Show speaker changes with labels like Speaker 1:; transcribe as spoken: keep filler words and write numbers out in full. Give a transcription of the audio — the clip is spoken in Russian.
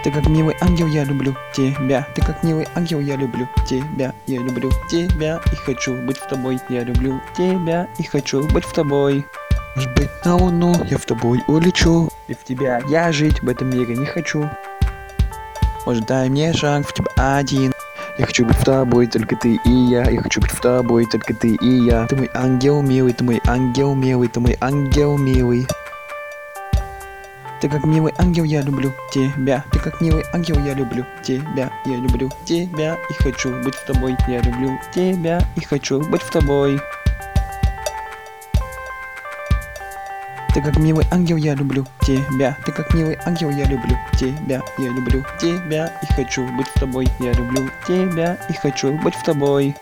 Speaker 1: Ты как милый ангел, я люблю тебя. Ты как милый ангел, я люблю тебя. Я люблю тебя и хочу быть с тобой. Я люблю тебя и хочу быть с тобой. Может быть, на луну я в тобой улечу. Без тебя я жить в этом мире не хочу. Может, дай мне шанс в тебя один. Я хочу быть с тобой, только ты и я. Я хочу быть с тобой, только ты и я. Ты мой ангел милый, ты мой ангел милый, ты мой ангел милый. Ты как милый ангел, я люблю тебя. Ты как милый ангел, я люблю тебя. Я люблю тебя и хочу быть с тобой. Я люблю тебя и хочу быть с тобой. Ты как милый ангел, я люблю тебя. Ты как милый ангел, я люблю тебя. Я люблю тебя и хочу быть с тобой. Я люблю тебя и хочу быть с тобой.